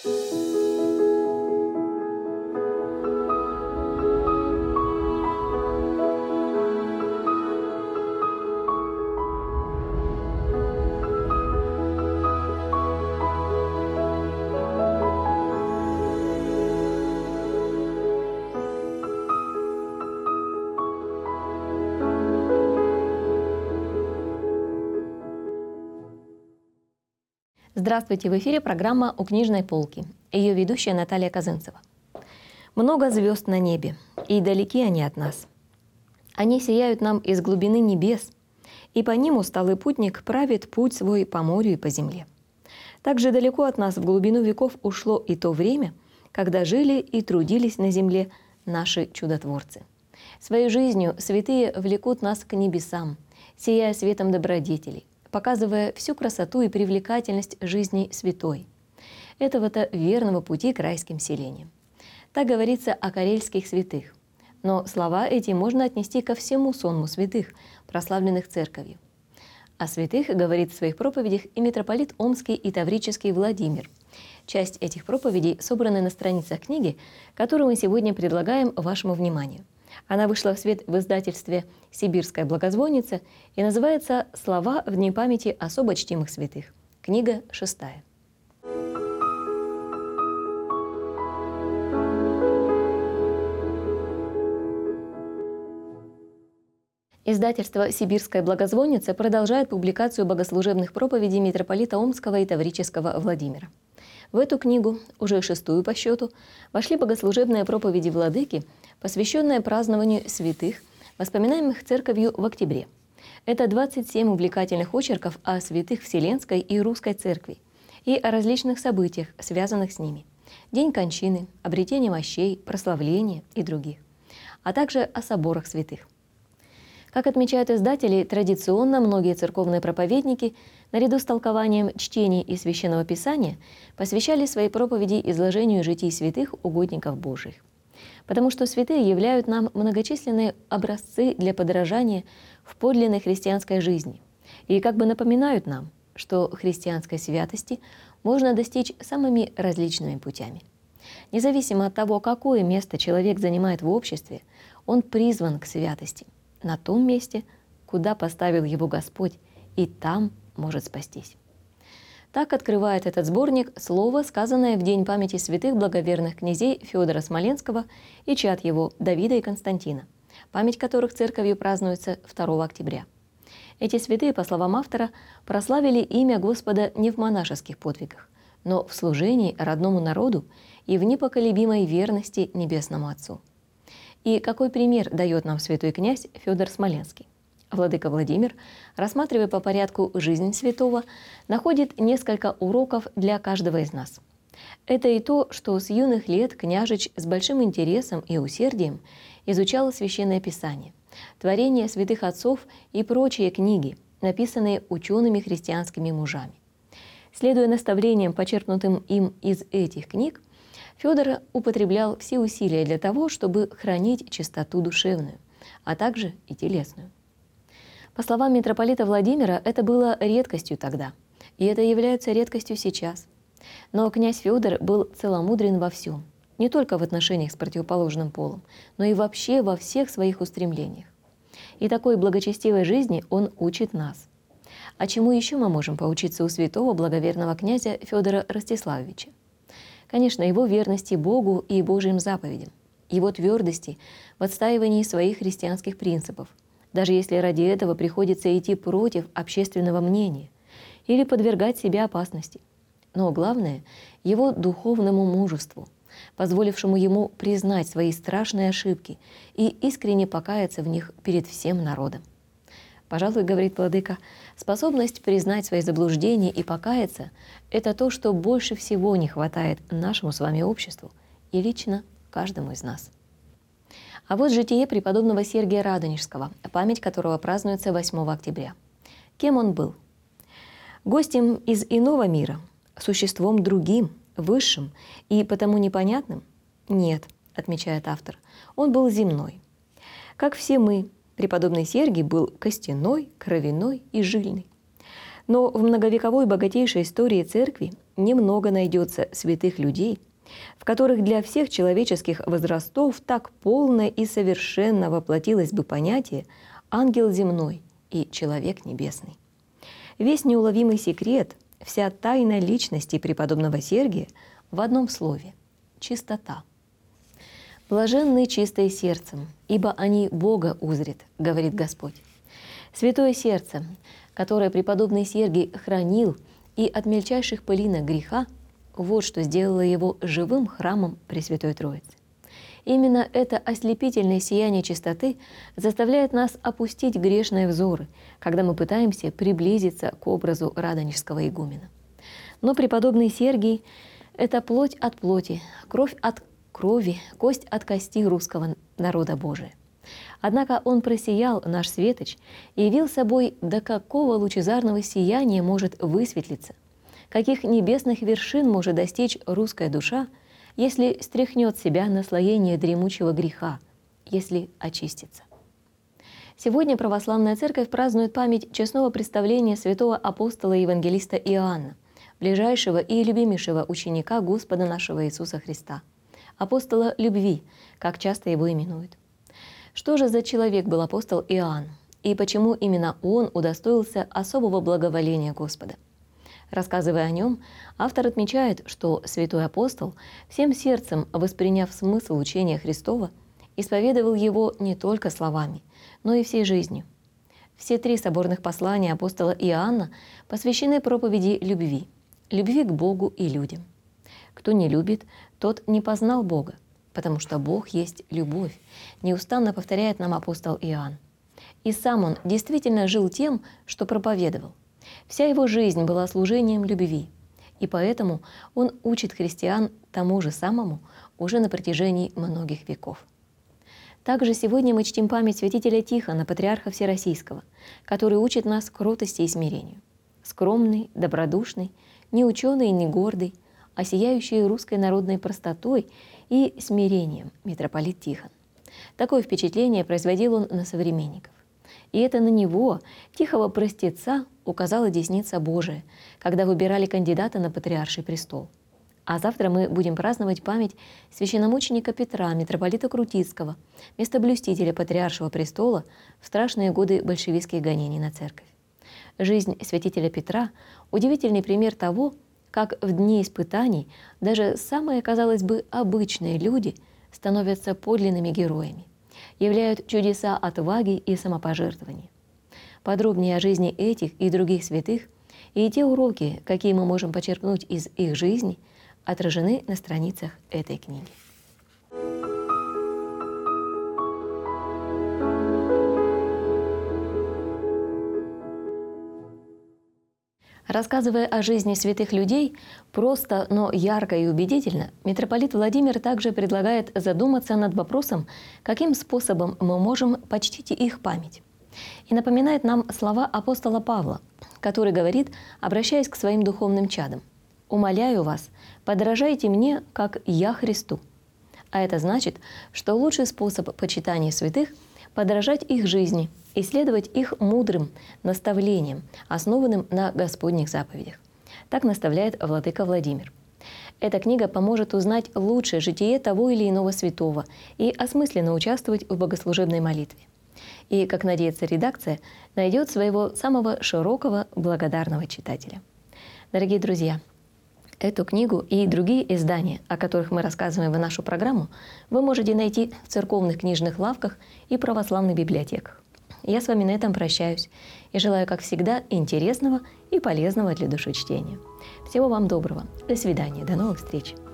Здравствуйте! В эфире программа «У книжной полки». Ее ведущая Наталья Казынцева. Много звезд на небе, и далеки они от нас. Они сияют нам из глубины небес, и по ним усталый путник правит путь свой по морю и по земле. Так же далеко от нас в глубину веков ушло и то время, когда жили и трудились на земле наши чудотворцы. Своей жизнью святые влекут нас к небесам, сияя светом добродетелей, показывая всю красоту и привлекательность жизни святой, этого-то верного пути к райским селениям. Так говорится о карельских святых. Но слова эти можно отнести ко всему сонму святых, прославленных церковью. О святых говорит в своих проповедях и митрополит Омский и Таврический Владимир. Часть этих проповедей собраны на страницах книги, которую мы сегодня предлагаем вашему вниманию. Она вышла в свет в издательстве «Сибирская благозвонница» и называется «Слова в дни памяти особо чтимых святых». Книга 6. Издательство «Сибирская благозвонница» продолжает публикацию богослужебных проповедей митрополита Омского и Таврического Владимира. В эту книгу, уже 6-ю по счету, вошли богослужебные проповеди владыки, посвященные празднованию святых, воспоминаемых церковью в октябре. Это 27 увлекательных очерков о святых Вселенской и Русской Церкви и о различных событиях, связанных с ними. День кончины, обретение мощей, прославление и других, а также о соборах святых. Как отмечают издатели, традиционно многие церковные проповедники, наряду с толкованием чтений и Священного Писания, посвящали свои проповеди изложению житий святых угодников Божьих. Потому что святые являют нам многочисленные образцы для подражания в подлинной христианской жизни и как бы напоминают нам, что христианской святости можно достичь самыми различными путями. Независимо от того, какое место человек занимает в обществе, он призван к святости на том месте, куда поставил его Господь, и там может спастись. Так открывает этот сборник слово, сказанное в день памяти святых благоверных князей Федора Смоленского и чад его Давида и Константина, память которых церковью празднуется 2 октября. Эти святые, по словам автора, прославили имя Господа не в монашеских подвигах, но в служении родному народу и в непоколебимой верности Небесному Отцу. И какой пример дает нам святой князь Федор Смоленский? Владыка Владимир, рассматривая по порядку жизнь святого, находит несколько уроков для каждого из нас. Это и то, что с юных лет княжич с большим интересом и усердием изучал Священное Писание, творения святых отцов и прочие книги, написанные учеными христианскими мужами. Следуя наставлениям, почерпнутым им из этих книг, Федор употреблял все усилия для того, чтобы хранить чистоту душевную, а также и телесную. По словам митрополита Владимира, это было редкостью тогда, и это является редкостью сейчас. Но князь Федор был целомудрен во всем, не только в отношениях с противоположным полом, но и вообще во всех своих устремлениях. И такой благочестивой жизни он учит нас. А чему еще мы можем поучиться у святого благоверного князя Федора Ростиславовича? Конечно, его верности Богу и Божьим заповедям, его твердости в отстаивании своих христианских принципов, даже если ради этого приходится идти против общественного мнения или подвергать себя опасности. Но главное — его духовному мужеству, позволившему ему признать свои страшные ошибки и искренне покаяться в них перед всем народом. Пожалуй, говорит владыка, способность признать свои заблуждения и покаяться — это то, что больше всего не хватает нашему с вами обществу и лично каждому из нас. А вот житие преподобного Сергия Радонежского, память которого празднуется 8 октября. Кем он был? Гостем из иного мира, существом другим, высшим и потому непонятным? Нет, отмечает автор, он был земной. Как все мы, преподобный Сергий был костяной, кровяной и жильный. Но в многовековой богатейшей истории Церкви немного найдется святых людей, в которых для всех человеческих возрастов так полно и совершенно воплотилось бы понятие «ангел земной» и «человек небесный». Весь неуловимый секрет, вся тайна личности преподобного Сергия в одном слове – чистота. «Блаженны чистые сердцем, ибо они Бога узрят», — говорит Господь. Святое сердце, которое преподобный Сергий хранил и от мельчайших пылинок греха, вот что сделало его живым храмом Пресвятой Троицы. Именно это ослепительное сияние чистоты заставляет нас опустить грешные взоры, когда мы пытаемся приблизиться к образу радонежского игумена. Но преподобный Сергий — это плоть от плоти, кровь от крови, кость от кости русского народа Божия. Однако он просиял, наш светоч, и явил собой, до какого лучезарного сияния может высветлиться, каких небесных вершин может достичь русская душа, если стряхнет с себя наслоение дремучего греха, если очистится. Сегодня православная церковь празднует память честного представления святого апостола и евангелиста Иоанна, ближайшего и любимейшего ученика Господа нашего Иисуса Христа, апостола любви, как часто его именуют. Что же за человек был апостол Иоанн, и почему именно он удостоился особого благоволения Господа? Рассказывая о нем, автор отмечает, что святой апостол, всем сердцем восприняв смысл учения Христова, исповедовал его не только словами, но и всей жизнью. Все 3 соборных послания апостола Иоанна посвящены проповеди любви к Богу и людям. Кто не любит, тот не познал Бога, потому что Бог есть любовь, неустанно повторяет нам апостол Иоанн. И сам он действительно жил тем, что проповедовал. Вся его жизнь была служением любви, и поэтому он учит христиан тому же самому уже на протяжении многих веков. Также сегодня мы чтим память святителя Тихона, патриарха Всероссийского, который учит нас кротости и смирению. Скромный, добродушный, не ученый и не гордый, а сияющий русской народной простотой и смирением митрополит Тихон. Такое впечатление производил он на современников. И это на него, тихого простеца, указала десница Божия, когда выбирали кандидата на патриарший престол. А завтра мы будем праздновать память священномученика Петра, митрополита Крутицкого, местоблюстителя патриаршего престола в страшные годы большевистских гонений на церковь. Жизнь святителя Петра – удивительный пример того, как в дни испытаний даже самые, казалось бы, обычные люди становятся подлинными героями, являют чудеса отваги и самопожертвования. Подробнее о жизни этих и других святых и те уроки, какие мы можем почерпнуть из их жизни, отражены на страницах этой книги. Рассказывая о жизни святых людей, просто, но ярко и убедительно, митрополит Владимир также предлагает задуматься над вопросом, каким способом мы можем почтить их память. И напоминает нам слова апостола Павла, который говорит, обращаясь к своим духовным чадам: «Умоляю вас, подражайте мне, как я Христу». А это значит, что лучший способ почитания святых – подражать их жизни, исследовать их мудрым наставлениям, основанным на Господних заповедях. Так наставляет владыка Владимир. Эта книга поможет узнать лучшее житие того или иного святого и осмысленно участвовать в богослужебной молитве. И, как надеется редакция, найдет своего самого широкого благодарного читателя. Дорогие друзья, эту книгу и другие издания, о которых мы рассказываем в нашу программу, вы можете найти в церковных книжных лавках и православных библиотеках. Я с вами на этом прощаюсь и желаю, как всегда, интересного и полезного для души чтения. Всего вам доброго. До свидания. До новых встреч.